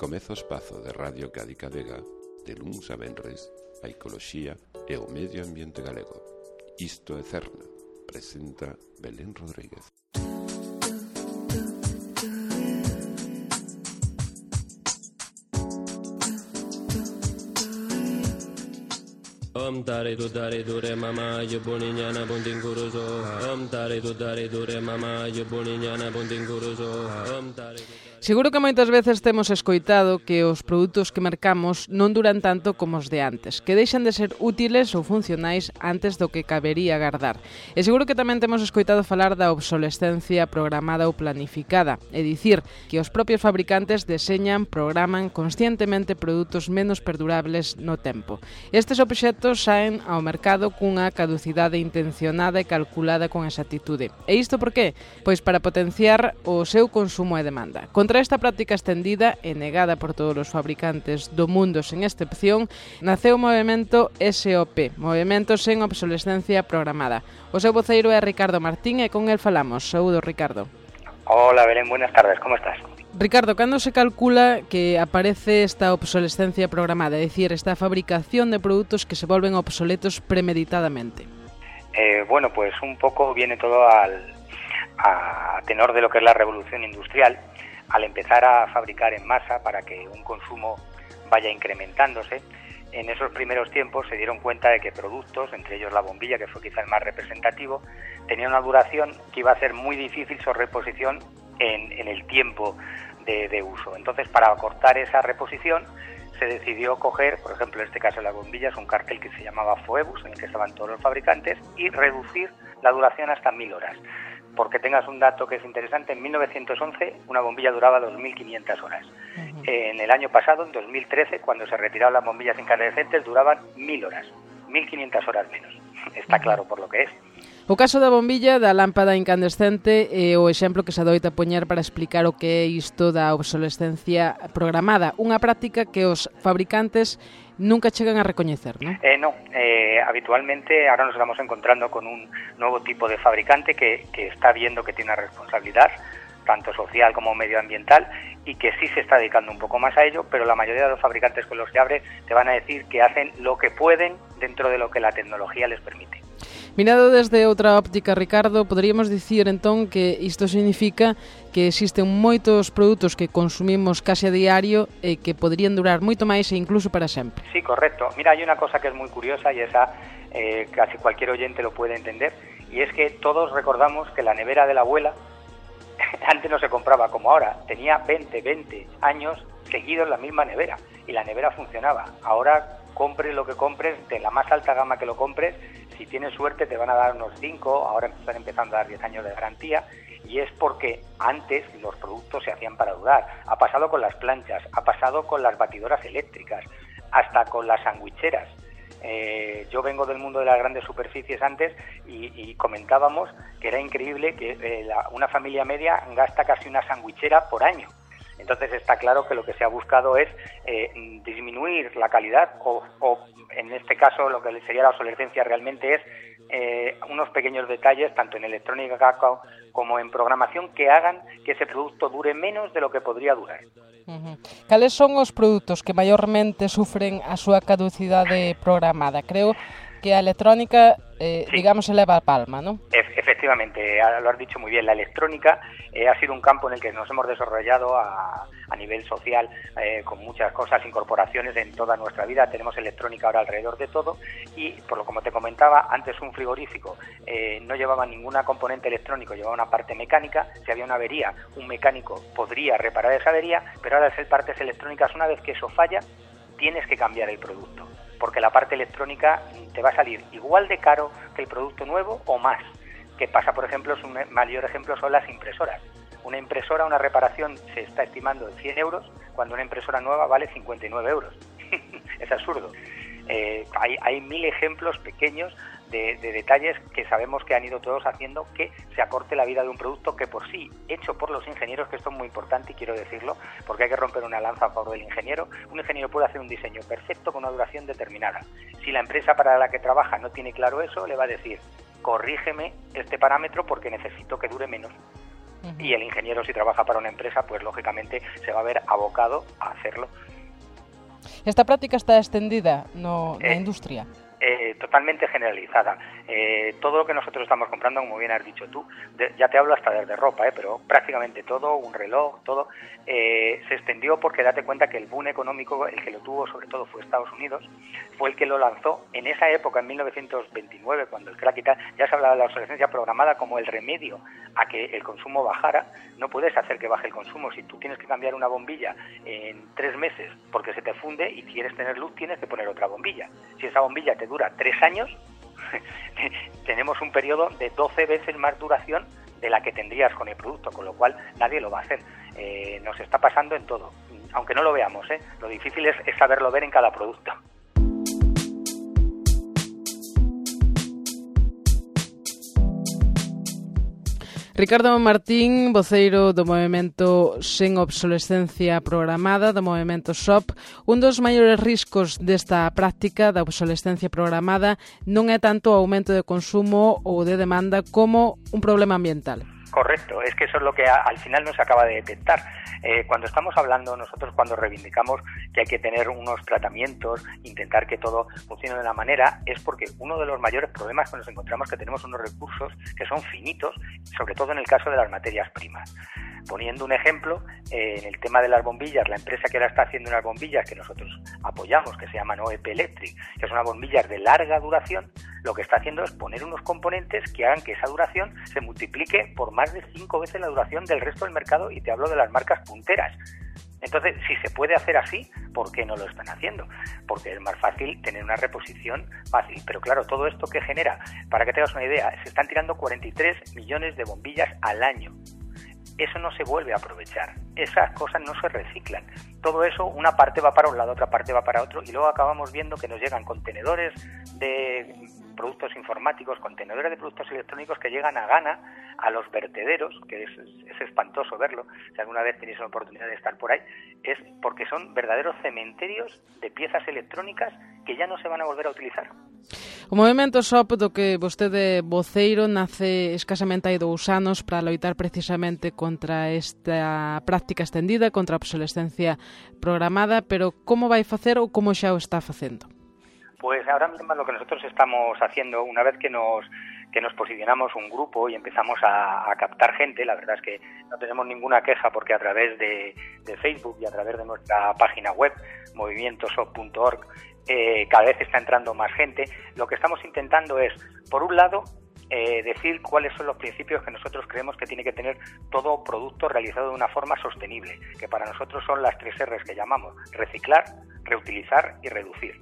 Comeza o espazo de Radio Cádiz Vega, de luns a venres, a ecoloxía e o medio ambiente galego. Isto é Cerna, presenta Belén Rodríguez. Om tare tu tare dure mama yo boniñana buntinguruso. Om tare tu tare dure mama yo boniñana buntinguruso. Om tare tu tare. Seguro que moitas veces temos escoitado que os produtos que mercamos non duran tanto como os de antes, que deixan de ser útiles ou funcionais antes do que cabería agardar. E seguro que tamén temos escoitado falar da obsolescencia programada ou planificada, é dicir, que os propios fabricantes deseñan, programan conscientemente produtos menos perdurables no tempo. Estes obxectos saen ao mercado cunha caducidade intencionada e calculada con exactitude. E isto por qué? Pois para potenciar o seu consumo e demanda. Contra esta práctica extendida e negada por todos os fabricantes do mundo sen excepción, naceu o movemento SOP, Movemento Sen Obsolescencia Programada. O seu voceiro é Ricardo Martín e con el falamos. Saúdo, Ricardo. Hola, Belén, buenas tardes, ¿cómo estás? Ricardo, cando se calcula que aparece esta obsolescencia programada, é dicir, esta fabricación de produtos que se volven obsoletos premeditadamente? Bueno, pues un poco viene todo a tenor de lo que es la revolución industrial, al empezar a fabricar en masa para que un consumo vaya incrementándose. En esos primeros tiempos se dieron cuenta de que productos, entre ellos la bombilla, que fue quizá el más representativo, tenía una duración que iba a ser muy difícil su reposición en el tiempo de uso. Entonces, para acortar esa reposición, se decidió coger, por ejemplo, en este caso de las bombillas, un cartel que se llamaba Phoebus, en el que estaban todos los fabricantes, y reducir la duración hasta 1000 horas. Porque tengas un dato que es interesante, en 1911 una bombilla duraba 2.500 horas. En el año pasado, en 2013, cuando se retiraron las bombillas incandescentes, duraban 1.000 horas, 1.500 horas menos. Está claro por lo que es. O caso da bombilla, da lámpada incandescente, é o exemplo que se adoita poñer para explicar o que é isto da obsolescencia programada, unha práctica que os fabricantes nunca chegan a recoñecer, ¿no? No, habitualmente ahora nos estamos encontrando con un nuevo tipo de fabricante que está viendo que tiene una responsabilidad, tanto social como medioambiental, y que sí se está dedicando un poco más a ello, pero la mayoría de los fabricantes con los que abre te van a decir que hacen lo que pueden dentro de lo que la tecnología les permite. Mirado desde outra óptica, Ricardo, poderíamos dicir entón que isto significa que existen moitos produtos que consumimos case a diario e que poderían durar moito máis e incluso para sempre. Sí, correcto. Mira, hay una cosa que es muy curiosa y esa casi cualquier oyente lo puede entender, y es que todos recordamos que la nevera de la abuela antes no se compraba como ahora, tenía 20 años seguidos la misma nevera y la nevera funcionaba. Ahora compres lo que compres, de la más alta gama que lo compres, si tienes suerte te van a dar unos 5, ahora están empezando a dar 10 años de garantía, y es porque antes los productos se hacían para durar. Ha pasado con las planchas, ha pasado con las batidoras eléctricas, hasta con las sandwicheras. Yo vengo del mundo de las grandes superficies antes y comentábamos que era increíble que una familia media gasta casi una sandwichera por año. Entonces está claro que lo que se ha buscado es disminuir la calidad o en este caso lo que sería la obsolescencia realmente es unos pequeños detalles tanto en electrónica como en programación que hagan que ese producto dure menos de lo que podría durar. Cales son os produtos que maiormente sufren a súa caducidade programada? Creo que a electrónica, sí, digamos, se leva a palma, ¿no? Efectivamente, lo has dicho muy bien. La electrónica ha sido un campo en el que nos hemos desarrollado a nivel social con muchas cosas, incorporaciones en toda nuestra vida. Tenemos electrónica ahora alrededor de todo y, por lo como te comentaba, antes un frigorífico no llevaba ninguna componente electrónico, llevaba una parte mecánica. Si había una avería, un mecánico podría reparar esa avería, pero ahora al ser partes electrónicas, una vez que eso falla, tienes que cambiar el producto, porque la parte electrónica te va a salir igual de caro que el producto nuevo o más. Que pasa, por ejemplo, un mayor ejemplo son las impresoras. Una impresora, una reparación se está estimando en 100 euros, cuando una impresora nueva vale 59 euros. Es absurdo. Hay 1000 ejemplos pequeños de detalles que sabemos que han ido todos haciendo que se acorte la vida de un producto que por sí, hecho por los ingenieros, que esto es muy importante y quiero decirlo, porque hay que romper una lanza a favor del ingeniero. Un ingeniero puede hacer un diseño perfecto con una duración determinada. Si la empresa para la que trabaja no tiene claro eso, le va a decir, corrígeme este parámetro porque necesito que dure menos. Y el ingeniero, si trabaja para una empresa, pues lógicamente se va a ver abocado a hacerlo. Esta práctica está extendida na industria? Totalmente generalizada. Todo lo que nosotros estamos comprando, como bien has dicho tú, ya te hablo hasta desde ropa, pero prácticamente todo, un reloj, todo, se extendió porque date cuenta que el boom económico, el que lo tuvo sobre todo fue Estados Unidos, fue el que lo lanzó. En esa época, en 1929, cuando el crack y tal, ya se hablaba de la obsolescencia programada como el remedio a que el consumo bajara. No puedes hacer que baje el consumo. Si tú tienes que cambiar una bombilla en 3 meses porque se te funde y quieres tener luz, tienes que poner otra bombilla. Si esa bombilla te dura 3 años, tenemos un periodo de 12 veces más duración de la que tendrías con el producto, con lo cual nadie lo va a hacer. Nos está pasando en todo, aunque no lo veamos, lo difícil es saberlo ver en cada producto. Ricardo Martín, voceiro do movemento Sen Obsolescencia Programada, do movemento SOP. Un dos maiores riscos desta práctica da obsolescencia programada non é tanto o aumento de consumo ou de demanda como un problema ambiental. Correcto, es que eso es lo que al final no se acaba de detectar. Cuando estamos hablando, nosotros cuando reivindicamos que hay que tener unos tratamientos, intentar que todo funcione de una manera, es porque uno de los mayores problemas que nos encontramos es que tenemos unos recursos que son finitos, sobre todo en el caso de las materias primas. Poniendo un ejemplo, en el tema de las bombillas, la empresa que ahora está haciendo unas bombillas que nosotros apoyamos, que se llaman OEP Electric, que son unas bombillas de larga duración, lo que está haciendo es poner unos componentes que hagan que esa duración se multiplique por más de 5 veces la duración del resto del mercado, y te hablo de las marcas punteras. Entonces, si se puede hacer así, ¿por qué no lo están haciendo? Porque es más fácil tener una reposición fácil. Pero claro, todo esto que genera, para que te hagas una idea, se están tirando 43 millones de bombillas al año. Eso no se vuelve a aprovechar, esas cosas no se reciclan. Todo eso, una parte va para un lado, otra parte va para otro, y luego acabamos viendo que nos llegan contenedores de productos informáticos, contenedores de productos electrónicos que llegan a gana a los vertederos, que es espantoso verlo. Si alguna vez tenéis la oportunidad de estar por ahí, es porque son verdaderos cementerios de piezas electrónicas que ya no se van a volver a utilizar. O movemento SOP do que vostede voceiro nace escasamente hai 2 anos para loitar precisamente contra esta práctica extendida, contra a obsolescencia programada, pero como vai facer ou como xa o está facendo? Pues ahora mismo lo que nosotros estamos haciendo, una vez que nos posicionamos un grupo y empezamos a captar gente, la verdad es que no tenemos ninguna queja porque a través de Facebook y a través de nuestra página web, movimientosop.org, cada vez está entrando más gente. Lo que estamos intentando es, por un lado, decir cuáles son los principios que nosotros creemos que tiene que tener todo producto realizado de una forma sostenible, que para nosotros son las 3 R's que llamamos: reciclar, reutilizar y reducir.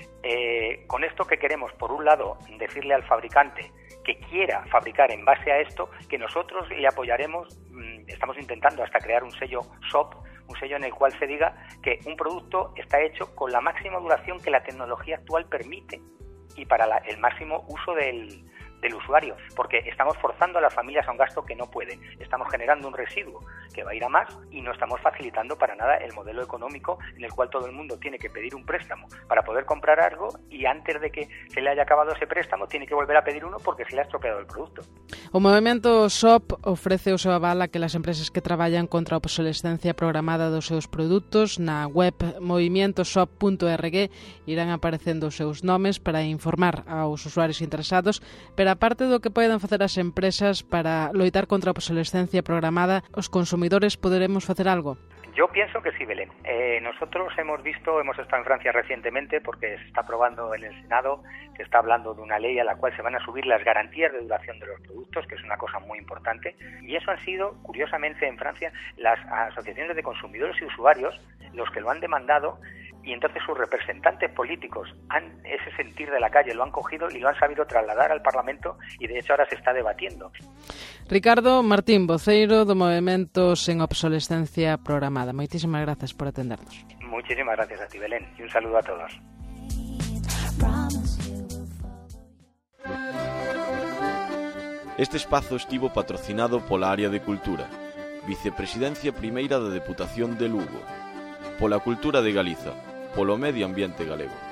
Con esto que queremos, por un lado, decirle al fabricante que quiera fabricar en base a esto, que nosotros le apoyaremos. Estamos intentando hasta crear un sello SOP, un sello en el cual se diga que un producto está hecho con la máxima duración que la tecnología actual permite y para el máximo uso del usuario, porque estamos forzando a las familias a un gasto que no pueden, estamos generando un residuo que va a ir a más y no estamos facilitando para nada el modelo económico en el cual todo el mundo tiene que pedir un préstamo para poder comprar algo, y antes de que se le haya acabado ese préstamo tiene que volver a pedir uno porque se le ha estropeado el producto. O movemento SOP ofrece o seu aval a que as empresas que traballan contra a obsolescencia programada dos seus produtos na web movimientosop.org irán aparecendo os seus nomes para informar aos usuarios interesados, pero aparte do que poden facer as empresas para loitar contra a obsolescencia programada, os consumidores poderemos facer algo? Yo pienso que sí, Belén. Nosotros hemos estado en Francia recientemente porque se está aprobando en el Senado, se está hablando de una ley a la cual se van a subir las garantías de duración de los productos, que es una cosa muy importante, y eso han sido, curiosamente, en Francia, las asociaciones de consumidores y usuarios los que lo han demandado, y entonces sus representantes políticos ese sentir de la calle lo han cogido y lo han sabido trasladar al Parlamento, y de hecho ahora se está debatiendo. Ricardo Martín, voceiro do movemento Sen Obsolescencia Programada. Moitísimas grazas por atendernos. Muchísimas gracias a ti, Belén, y un saludo a todos. Este espazo estivo patrocinado pola Área de Cultura, Vicepresidencia Primeira da Deputación de Lugo, pola Cultura de Galiza, polo Medio Ambiente Galego.